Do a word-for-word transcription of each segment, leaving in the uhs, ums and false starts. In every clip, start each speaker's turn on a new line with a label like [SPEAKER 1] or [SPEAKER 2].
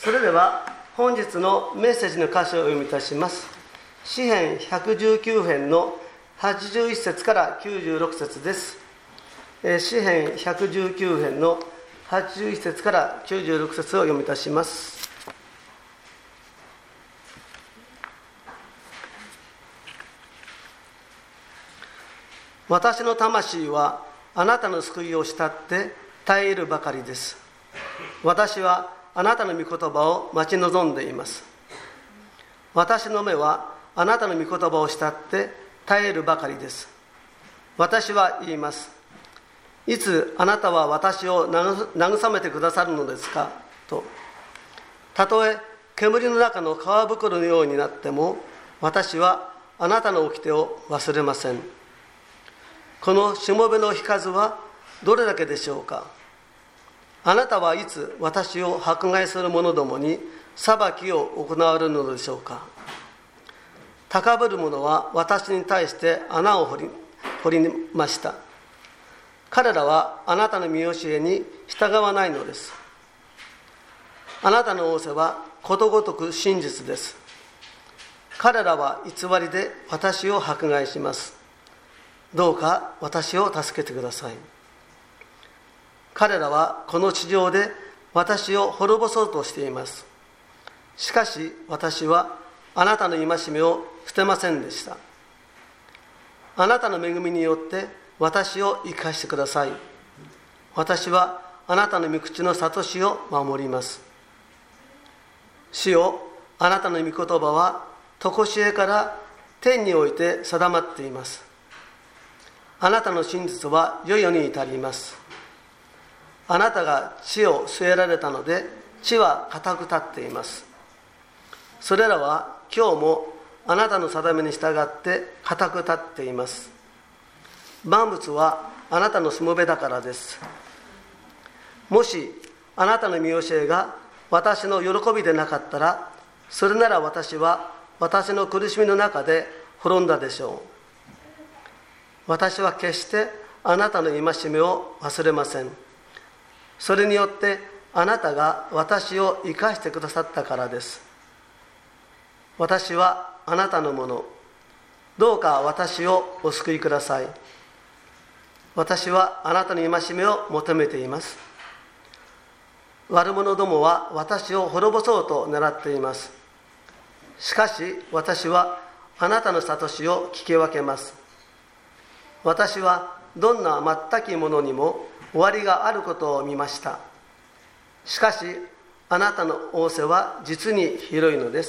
[SPEAKER 1] それでは本日のメッセージの箇所をお読みいたします。詩編ひゃくじゅうきゅう編のはちじゅういっ節からきゅうじゅうろく節です。詩編ひゃくじゅうきゅう編のはちじゅういっ節からきゅうじゅうろく節を読みいたします。私の魂はあなたの救いを慕って耐えるばかりです。私はあなたの御言葉を待ち望んでいます。私の目はあなたの御言葉を慕って耐えるばかりです。私は言います。いつあなたは私を慰めてくださるのですかと。たとえ煙の中の皮袋のようになっても、私はあなたの掟を忘れません。このしもべの日数はどれだけでしょうか。あなたはいつ私を迫害する者どもに裁きを行われるのでしょうか。高ぶる者は私に対して穴を掘り、掘りました。彼らはあなたの見教えに従わないのです。あなたの仰せはことごとく真実です。彼らは偽りで私を迫害します。どうか私を助けてください。彼らはこの地上で私を滅ぼそうとしています。しかし私はあなたの戒めを捨てませんでした。あなたの恵みによって私を生かしてください。私はあなたの御口の諭しを守ります。主よ、あなたの御言葉は常しえから天において定まっています。あなたの真実は世々に至ります。あなたが地を据えられたので、地は固く立っています。それらは今日もあなたの定めに従って固く立っています。万物はあなたのしもべだからです。もしあなたの見教えが私の喜びでなかったら、それなら私は私の苦しみの中で滅んだでしょう。私は決してあなたの戒めを忘れません。それによってあなたが私を生かしてくださったからです。私はあなたのもの。どうか私をお救いください。私はあなたの戒めを求めています。悪者どもは私を滅ぼそうと狙っています。しかし私はあなたの諭しを聞き分けます。私はどんな全きものにも終わりがあることを見ました。しかしあなたの仰せは実に広いのです。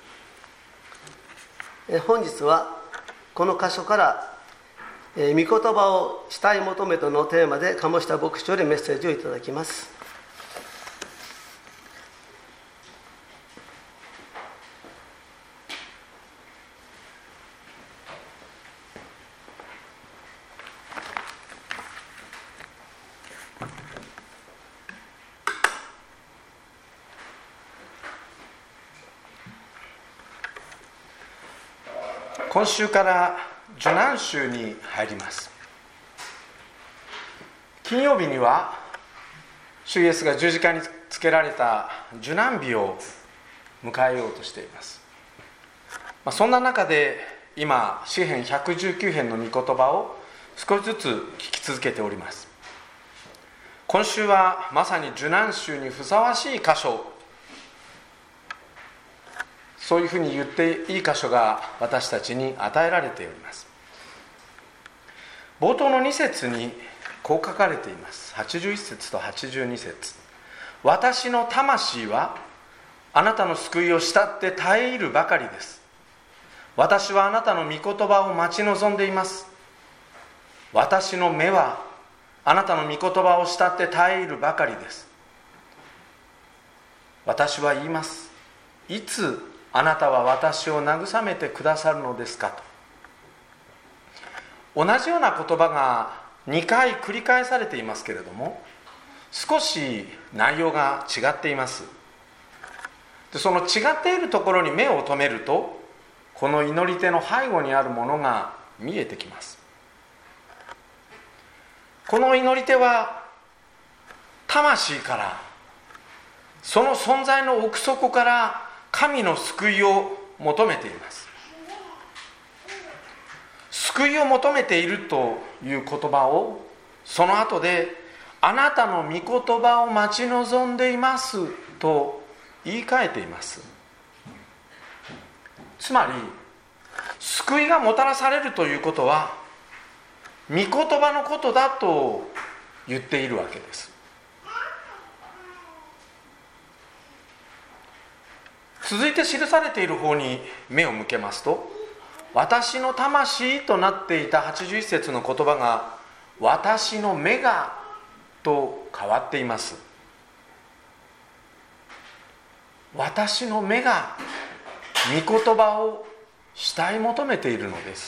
[SPEAKER 1] え本日はこの箇所からえ御言葉を慕い求めとのテーマで鴨下牧師よりメッセージをいただきます。
[SPEAKER 2] 今週から受難週に入ります。金曜日には主イエスが十字架につけられた受難日を迎えようとしています。まあ、そんな中で今詩編ひゃくじゅうきゅう編の御言葉を少しずつ聞き続けております。今週はまさに受難週にふさわしい箇所、そういうふうに言っていい箇所が私たちに与えられております。冒頭のに節にこう書かれています。はちじゅういっ節とはちじゅうに節。私の魂はあなたの救いを慕って耐えるばかりです。私はあなたの御言葉を待ち望んでいます。私の目はあなたの御言葉を慕って耐えるばかりです。私は言います。いつあなたは私を慰めてくださるのですかと。同じような言葉がにかい繰り返されていますけれども、少し内容が違っています。でその違っているところに目を留めると、この祈り手の背後にあるものが見えてきます。この祈り手は魂からその存在の奥底から神の救いを求めています。救いを求めているという言葉をその後で、あなたの御言葉を待ち望んでいますと言い換えています。つまり救いがもたらされるということは御言葉のことだと言っているわけです。続いて記されている方に目を向けますと、私の魂となっていたはちじゅういち節の言葉が私の目がと変わっています。私の目が御言葉を慕い求めているのです。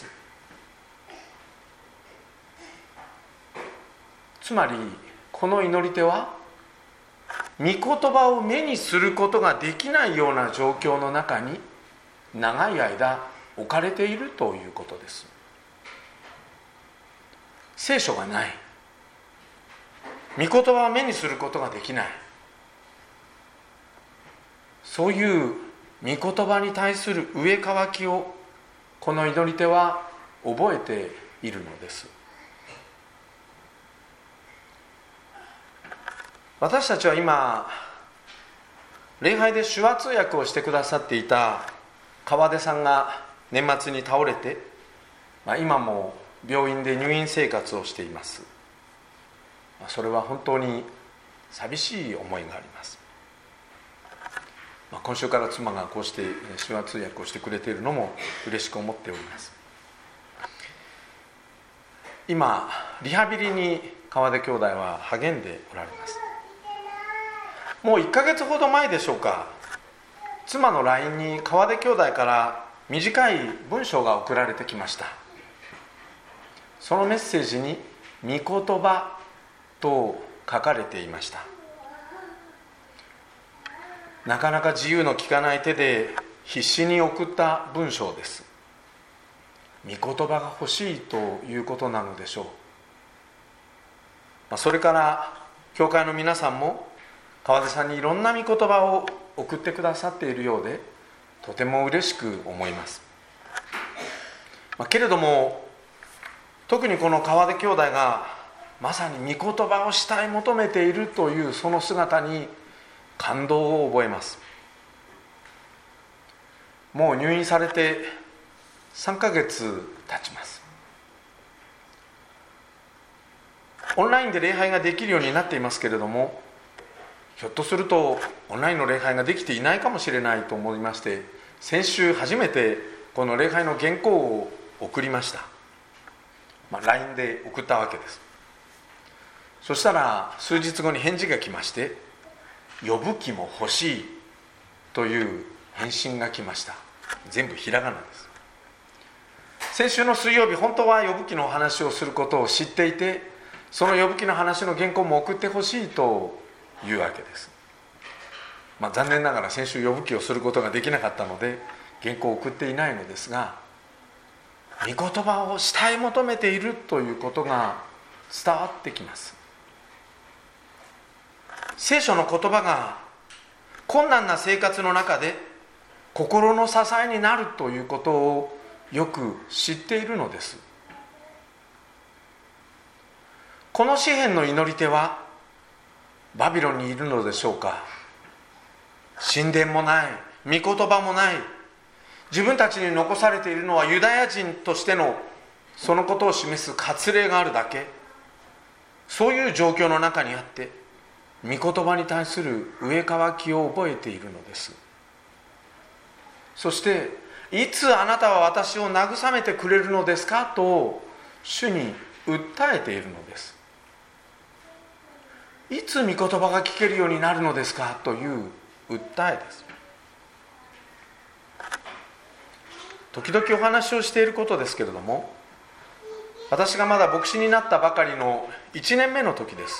[SPEAKER 2] つまりこの祈り手は御言葉を目にすることができないような状況の中に長い間置かれているということです。聖書がない、御言葉を目にすることができない、そういう御言葉に対する植え替きをこの祈り手は覚えているのです。私たちは今礼拝で手話通訳をしてくださっていた川出さんが年末に倒れて、まあ、今も病院で入院生活をしています。それは本当に寂しい思いがあります。まあ、今週から妻がこうして手話通訳をしてくれているのも嬉しく思っております。今リハビリに川出兄弟は励んでおられます。もういっかげつほど前でしょうか、妻の ライン に川出兄弟から短い文章が送られてきました。そのメッセージに御言葉と書かれていました。なかなか自由の利かない手で必死に送った文章です。御言葉が欲しいということなのでしょう。それから教会の皆さんも川出さんにいろんな御言葉を送ってくださっているようで、とても嬉しく思います。まあ、けれども特にこの川出兄弟がまさに御言葉を慕い求めているというその姿に感動を覚えます。もう入院されてさんかげつ経ちます。オンラインで礼拝ができるようになっていますけれども、ひょっとするとオンラインの礼拝ができていないかもしれないと思いまして、先週初めてこの礼拝の原稿を送りました。まあ、ライン で送ったわけです。そしたら数日後に返事が来まして、呼ぶ気も欲しいという返信が来ました。全部ひらがなです。先週の水曜日、本当は呼ぶ気の話をすることを知っていて、その呼ぶ気の話の原稿も送ってほしいというわけです。まあ、残念ながら先週呼ぶ気をすることができなかったので原稿を送っていないのですが、御言葉を慕い求めているということが伝わってきます。聖書の言葉が困難な生活の中で心の支えになるということをよく知っているのです。この詩篇の祈り手はバビロンにいるのでしょうか。神殿もない、御言葉もない、自分たちに残されているのはユダヤ人としてのそのことを示す割礼があるだけ、そういう状況の中にあって御言葉に対する植え替きを覚えているのです。そしていつあなたは私を慰めてくれるのですかと主に訴えているのです。いつ御言葉が聞けるようになるのですかという訴えです。時々お話をしていることですけれども、私がまだ牧師になったばかりのいちねんめの時です。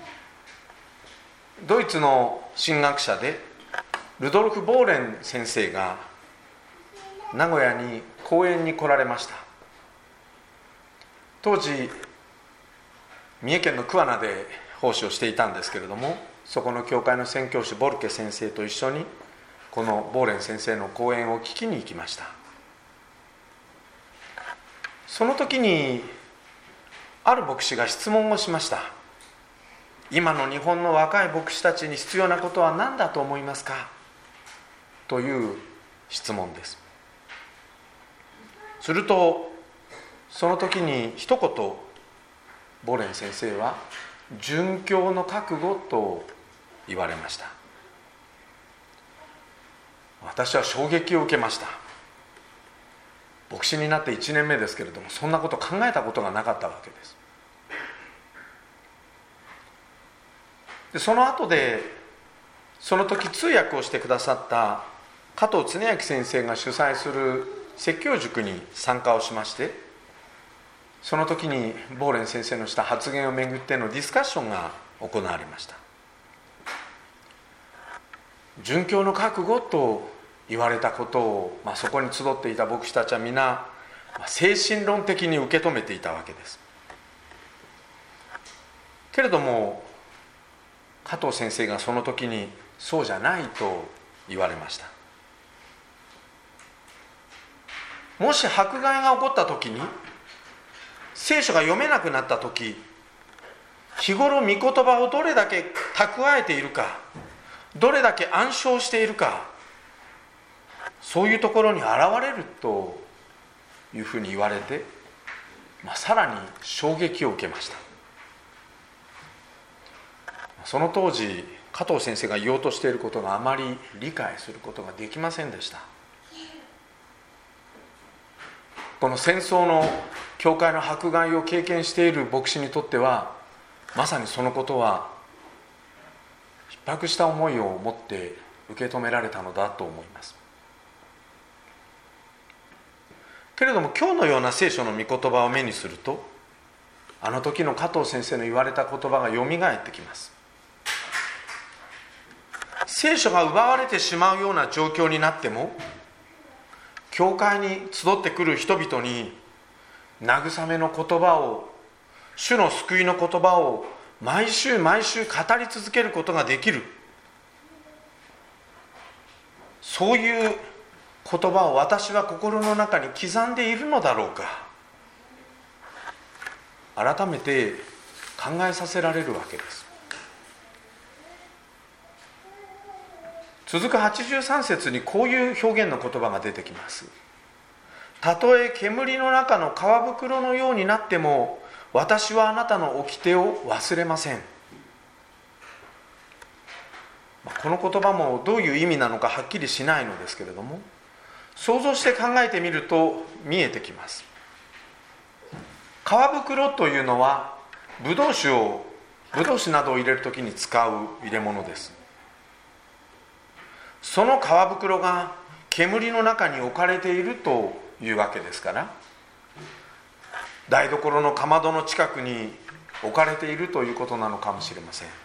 [SPEAKER 2] ドイツの神学者でルドルフ・ボーレン先生が名古屋に講演に来られました。当時三重県の桑名で奉仕をしていたんですけれども、 そこの教会の宣教師ボルケ先生と一緒にこのボーレン先生の講演を聞きに行きました。その時にある牧師が質問をしました。今の日本の若い牧師たちに必要なことは何だと思いますかという質問です。するとその時に一言ボーレン先生は殉教の覚悟と言われました。私は衝撃を受けました。牧師になっていちねんめですけれども、そんなこと考えたことがなかったわけです。でその後でその時通訳をしてくださった加藤恒明先生が主催する説教塾に参加をしまして、その時にボーレン先生のした発言をめぐってのディスカッションが行われました。殉教の覚悟と言われたことを、まあ、そこに集っていた牧師たちは皆、まあ、精神論的に受け止めていたわけです。けれども加藤先生がその時にそうじゃないと言われました。もし迫害が起こった時に、聖書が読めなくなった時、日頃御言葉をどれだけ蓄えているか、どれだけ暗唱しているか、そういうところに現れるというふうに言われて、まあ、さらに衝撃を受けました。その当時加藤先生が言おうとしていることがあまり理解することができませんでした。この戦争の教会の迫害を経験している牧師にとっては、まさにそのことは逼迫した思いを持って受け止められたのだと思います。けれども今日のような聖書の御言葉を目にすると、あの時の加藤先生の言われた言葉がよみがえってきます。聖書が奪われてしまうような状況になっても、教会に集ってくる人々に慰めの言葉を、主の救いの言葉を毎週毎週語り続けることができる、そういう言葉を私は心の中に刻んでいるのだろうか、改めて考えさせられるわけです。続くはちじゅうさん節にこういう表現の言葉が出てきます。たとえ煙の中の皮袋のようになっても、私はあなたの掟を忘れません。この言葉もどういう意味なのかはっきりしないのですけれども、想像して考えてみると見えてきます。皮袋というのはブドウ酒をブドウ酒などを入れるときに使う入れ物です。その皮袋が煙の中に置かれているというわけですから、台所のかまどの近くに置かれているということなのかもしれません。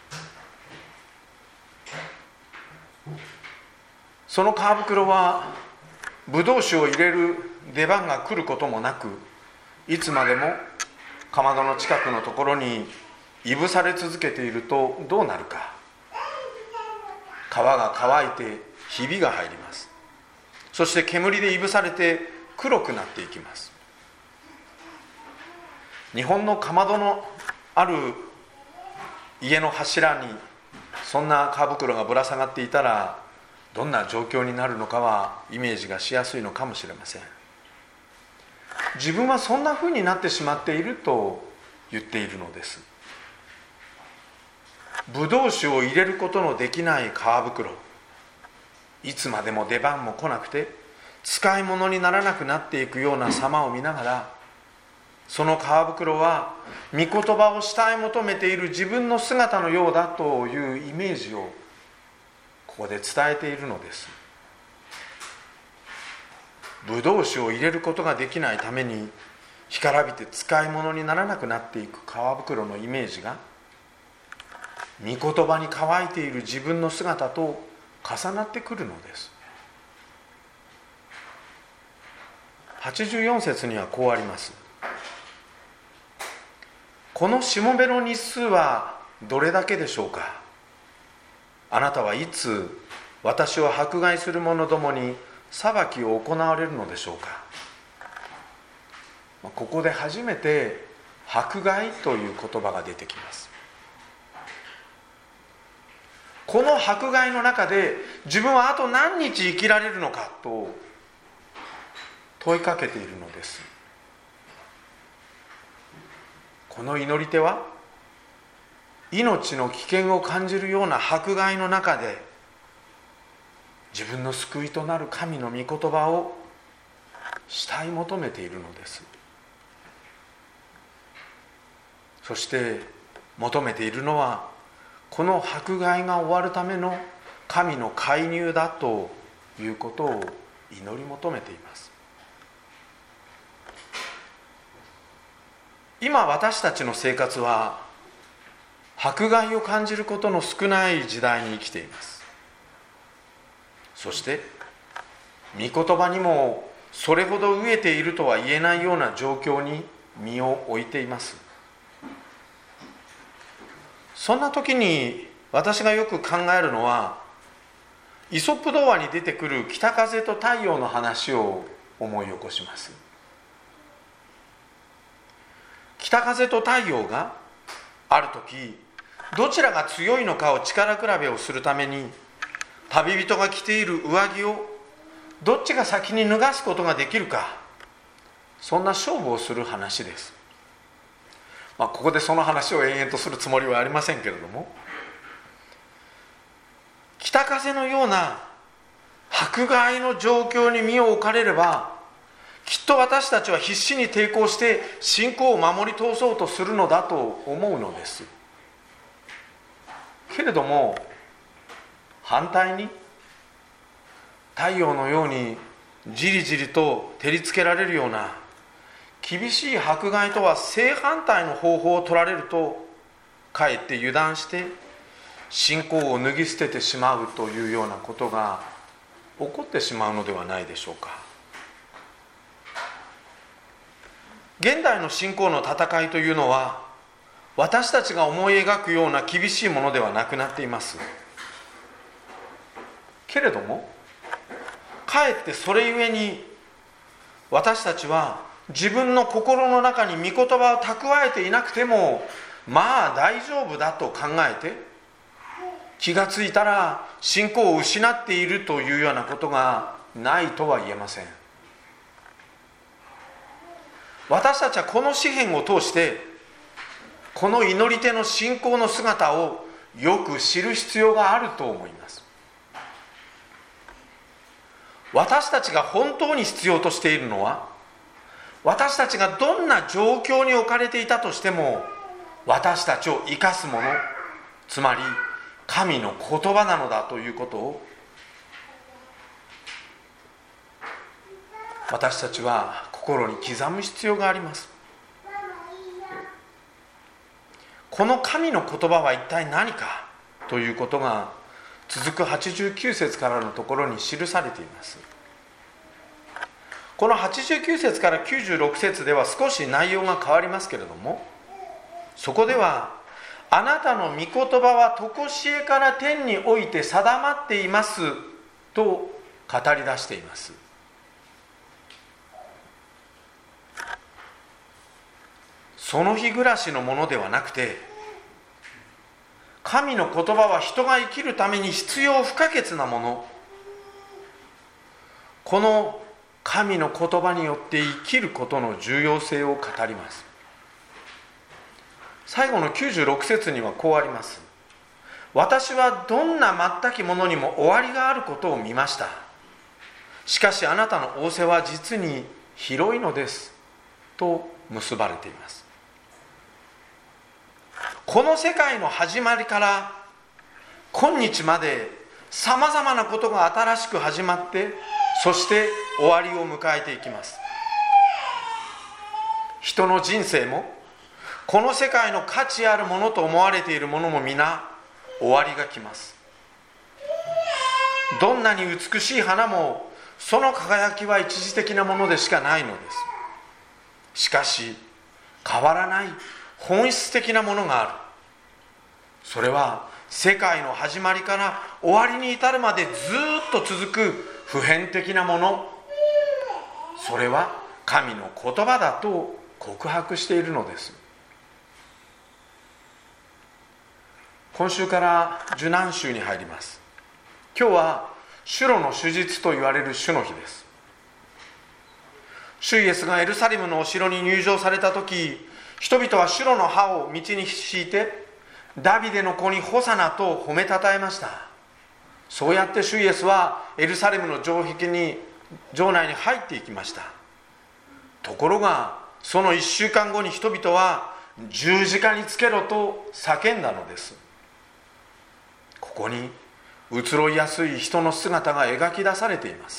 [SPEAKER 2] その皮袋はブドウ酒を入れる出番が来ることもなく、いつまでもかまどの近くのところにいぶされ続けているとどうなるか。皮が乾いてひびが入ります。そして煙でいぶされて黒くなっていきます。日本のかまどのある家の柱にそんな皮袋がぶら下がっていたら、どんな状況になるのかはイメージがしやすいのかもしれません。自分はそんな風になってしまっていると言っているのです。ブドウ酒を入れることのできない皮袋、いつまでも出番も来なくて使い物にならなくなっていくような様を見ながら、その皮袋は御言葉を慕い求めている自分の姿のようだというイメージをここで伝えているのです。ブドウ酒を入れることができないために干からびて使い物にならなくなっていく皮袋のイメージが、御言葉に乾いている自分の姿と重なってくるのです。はちじゅうよん節にはこうあります。このしもべの日数はどれだけでしょうか。 あなたはいつ私を迫害する者どもに裁きを行われるのでしょうか。ここで初めて迫害という言葉が出てきます。この迫害の中で自分はあと何日生きられるのかと問いかけているのです。この祈り手は命の危険を感じるような迫害の中で自分の救いとなる神の御言葉を慕い求めているのです。そして求めているのはこの迫害が終わるための神の介入だということを祈り求めています。今私たちの生活は迫害を感じることの少ない時代に生きています。そして御言葉にもそれほど飢えているとは言えないような状況に身を置いています。そんな時に私がよく考えるのは、イソップ童話に出てくる北風と太陽の話を思い起こします。北風と太陽がある時どちらが強いのかを力比べをするために、旅人が着ている上着をどっちが先に脱がすことができるか、そんな勝負をする話です。まあ、ここでその話を延々とするつもりはありませんけれども、北風のような迫害の状況に身を置かれれば、きっと私たちは必死に抵抗して信仰を守り通そうとするのだと思うのです。けれども反対に、太陽のようにじりじりと照りつけられるような厳しい迫害とは正反対の方法を取られると、かえって油断して信仰を脱ぎ捨ててしまうというようなことが起こってしまうのではないでしょうか。現代の信仰の戦いというのは、私たちが思い描くような厳しいものではなくなっています。けれどもかえってそれゆえに、私たちは自分の心の中に御言葉を蓄えていなくてもまあ大丈夫だと考えて、気がついたら信仰を失っているというようなことがないとは言えません。私たちはこの詩篇を通してこの祈り手の信仰の姿をよく知る必要があると思います。私たちが本当に必要としているのは、私たちがどんな状況に置かれていたとしても私たちを生かすもの、つまり神の言葉なのだということを私たちは心に刻む必要があります。この神の言葉は一体何かということが続くはちじゅうきゅう節からのところに記されています。このはちじゅうきゅう節からきゅうじゅうろく節では少し内容が変わりますけれども、そこではあなたの御言葉は常しえから天において定まっていますと語り出しています。その日暮らしのものではなくて、神の言葉は人が生きるために必要不可欠なもの。この神の言葉によって生きることの重要性を語ります。最後のきゅうじゅうろく節にはこうあります。私はどんな全きものにも終わりがあることを見ました。しかしあなたの仰せは実に広いのですと結ばれています。この世界の始まりから今日までさまざまなことが新しく始まって、そして終わりを迎えていきます。人の人生もこの世界の価値あるものと思われているものも皆終わりが来ます。どんなに美しい花もその輝きは一時的なものでしかないのです。しかし変わらない本質的なものがある。それは世界の始まりから終わりに至るまでずっと続く普遍的なもの、それは神の言葉だと告白しているのです。今週から受難週に入ります。今日は主路の主日と言われる主の日です。主イエスがエルサレムのお城に入場された時、人々は主路の葉を道に敷いて、ダビデの子にホサナと褒めたたえました。そうやって主イエスはエルサレムの城壁に城内に入っていきました。ところがその一週間後に人々は十字架につけろと叫んだのです。ここに移ろいやすい人の姿が描き出されています。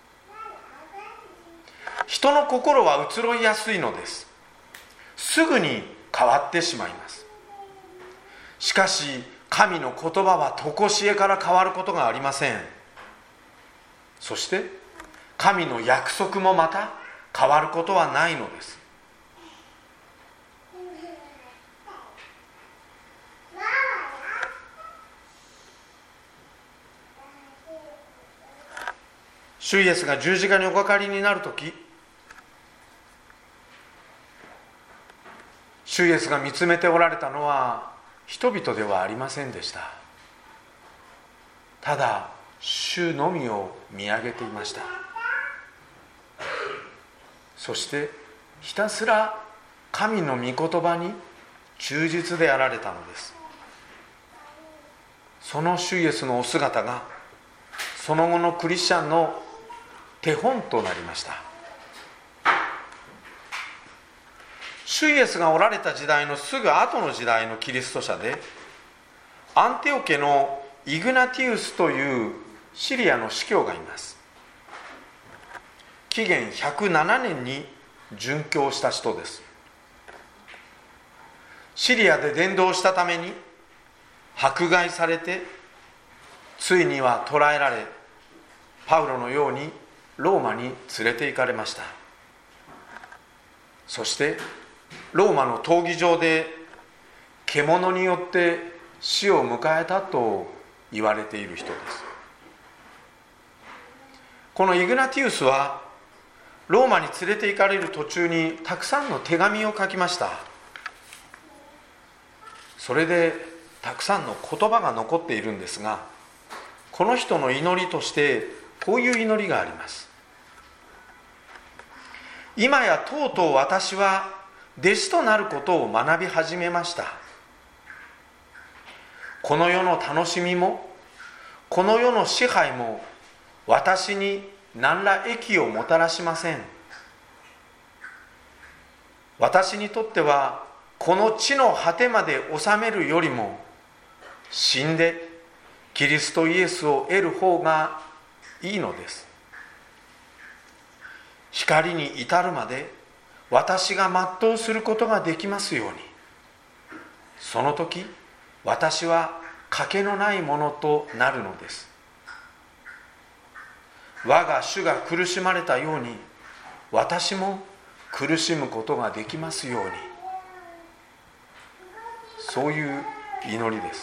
[SPEAKER 2] 人の心は移ろいやすいのです。すぐに変わってしまいます。しかし神の言葉は常しえから変わることがありません。そして神の約束もまた変わることはないのです。主イエスが十字架におかかりになるとき、主イエスが見つめておられたのは人々ではありませんでした。ただ主のみを見上げていました。そしてひたすら神の御言葉に忠実であられたのです。その主イエスのお姿がその後のクリスチャンの手本となりました。主イエスがおられた時代のすぐ後の時代のキリスト者で、アンテオ家のイグナティウスというシリアの司教がいます。紀元ひゃくななねんに殉教した人です。シリアで伝道したために迫害されて、ついには捕らえられ、パウロのようにローマに連れて行かれました。そしてローマの闘技場で獣によって死を迎えたと言われている人です。このイグナティウスはローマに連れて行かれる途中にたくさんの手紙を書きました。それでたくさんの言葉が残っているんですが、この人の祈りとしてこういう祈りがあります。今やとうとう私は弟子となることを学び始めました。この世の楽しみもこの世の支配も私に何ら益をもたらしません。私にとってはこの地の果てまで治めるよりも死んでキリストイエスを得る方がいいのです。光に至るまで私が全うすることができますように。その時私は賭けのないものとなるのです。我が主が苦しまれたように私も苦しむことができますように。そういう祈りです。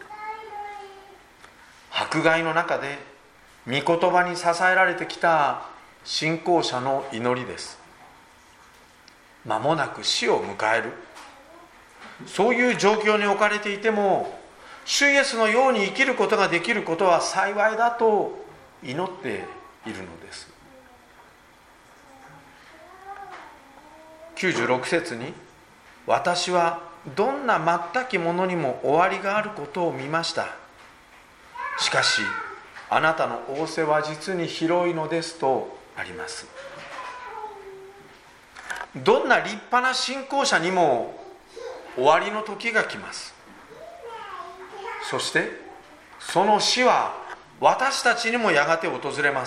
[SPEAKER 2] 迫害の中で御言葉に支えられてきた信仰者の祈りです。間もなく死を迎える、そういう状況に置かれていても主イエスのように生きることができることは幸いだと祈っているのです。きゅうじゅうろく節に、私はどんな全きものにも終わりがあることを見ました。しかしあなたの仰せは実に広いのですとあります。どんな立派な信仰者にも終わりの時が来ます。そしてその死は私たちにもやがて訪れます。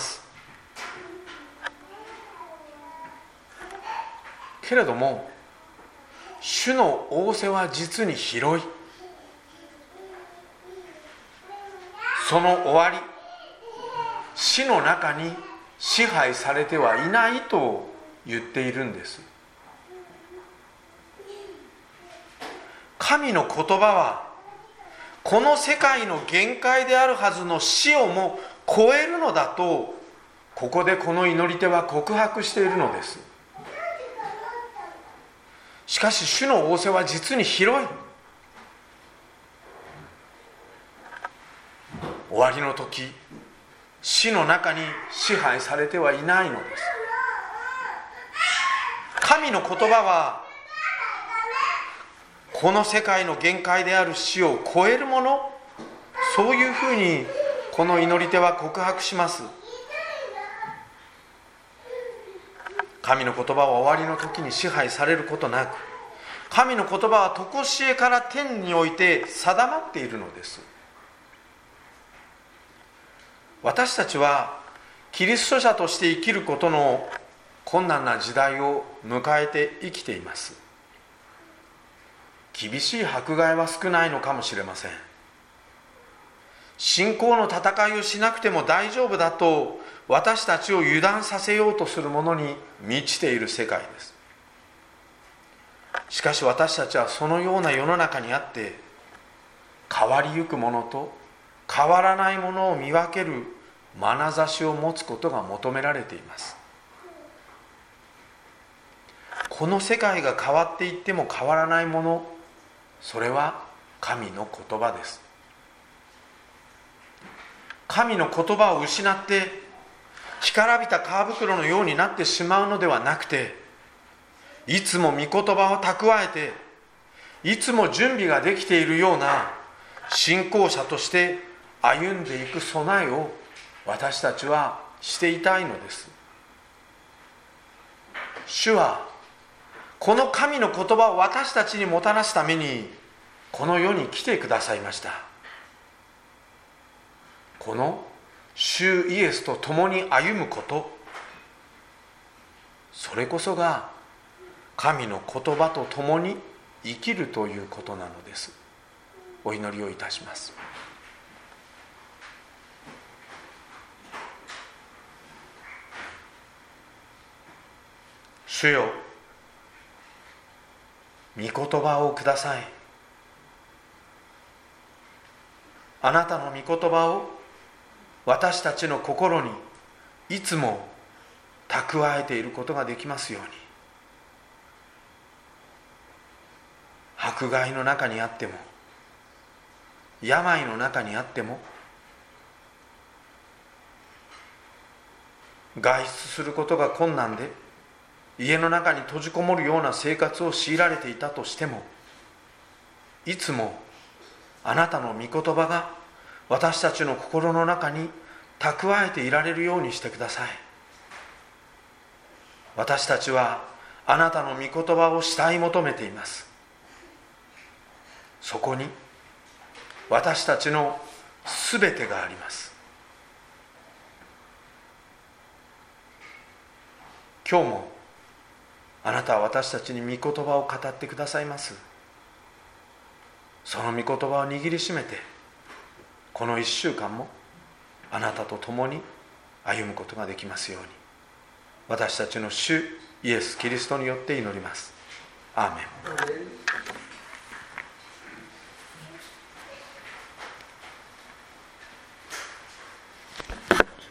[SPEAKER 2] けれども主の仰せは実に広い。その終わり、死の中に支配されてはいないと言っているんです。神の言葉はこの世界の限界であるはずの死をも超えるのだと、ここでこの祈り手は告白しているのです。しかし主の仰せは実に広い。終わりの時、死の中に支配されてはいないのです。神の言葉はこの世界の限界である死を超えるもの、そういうふうにこの祈り手は告白します。神の言葉は終わりの時に支配されることなく、神の言葉は常しえから天において定まっているのです。私たちはキリスト者として生きることの困難な時代を迎えて生きています。厳しい迫害は少ないのかもしれません。信仰の戦いをしなくても大丈夫だと私たちを油断させようとするものに満ちている世界です。しかし私たちはそのような世の中にあって、変わりゆくものと変わらないものを見分ける眼差しを持つことが求められています。この世界が変わっていっても変わらないもの、それは神の言葉です。神の言葉を失って干からびた皮袋のようになってしまうのではなくて、いつも御言葉を蓄えて、いつも準備ができているような信仰者として歩んでいく備えを私たちはしていたいのです。主はこの神の言葉を私たちにもたらすためにこの世に来てくださいました。この主イエスと共に歩むこと、それこそが神の言葉と共に生きるということなのです。お祈りをいたします。主よ、御言葉をください。あなたの御言葉を私たちの心にいつも蓄えていることができますように。迫害の中にあっても、病の中にあっても、外出することが困難で家の中に閉じこもるような生活を強いられていたとしても、いつもあなたの御言葉が私たちの心の中に蓄えていられるようにしてください。私たちはあなたの御言葉を慕い求めています。そこに私たちのすべてがあります。今日もあなたは私たちに御言葉を語ってくださいます。その御言葉を握りしめて、この一週間もあなたと共に歩むことができますように、私たちの主イエス・キリストによって祈ります。アーメン。